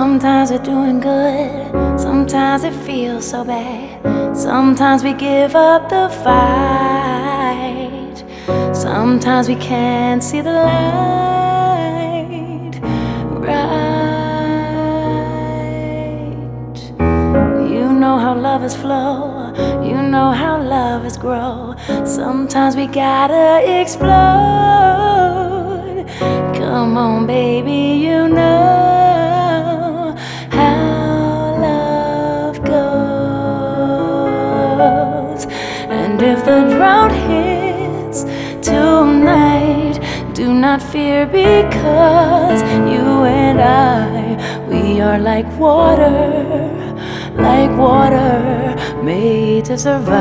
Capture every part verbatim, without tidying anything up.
Sometimes we're doing good, sometimes it feels so bad. Sometimes we give up the fight. Sometimes we can't see the light right. You know how lovers flow, you know how lovers grow. Sometimes we gotta explode. Come on, baby, you know if the drought hits tonight, do not fear, because you and I, we are like water, like water made to survive.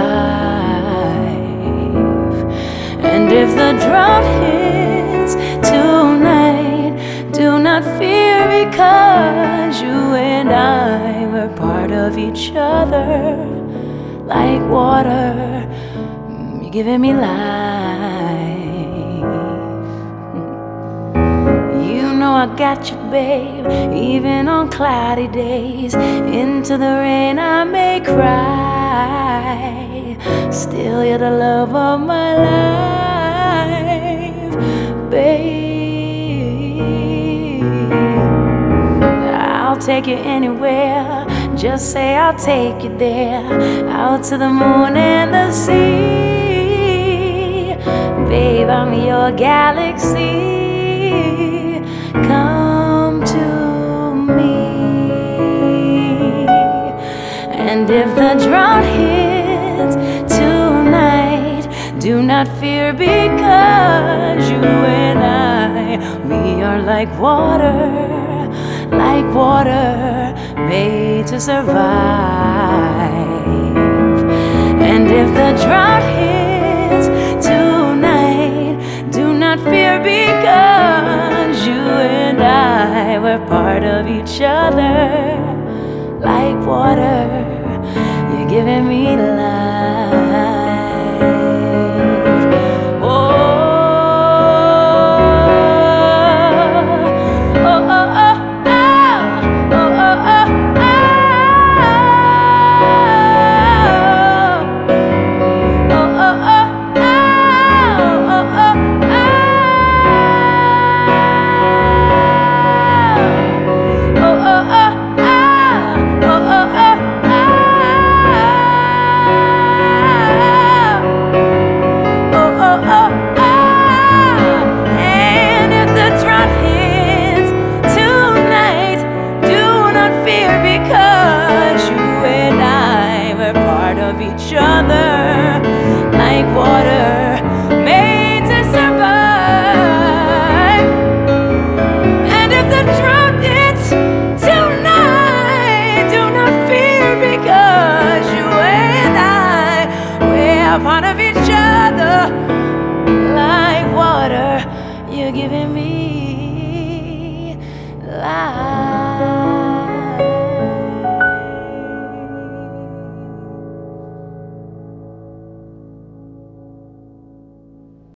And if the drought hits tonight, do not fear, because you and I, we're part of each other, like water. You're giving me life. You know I got you, babe, even on cloudy days. Into the rain I may cry, still you're the love of my life, babe. I'll take you anywhere, just say I'll take you there, out to the moon and the sea. Babe, I'm your galaxy, come to me. And if the drought hits tonight, do not fear, because you and I, we are like water, like water made to survive. And if the drought hits tonight, do not fear, because you and I, we're part of each other, like water. You're giving me life. Each other, like water made to survive. And if the drought hits tonight, do not fear, because you and I, we're part of each other, like water. You're giving me life.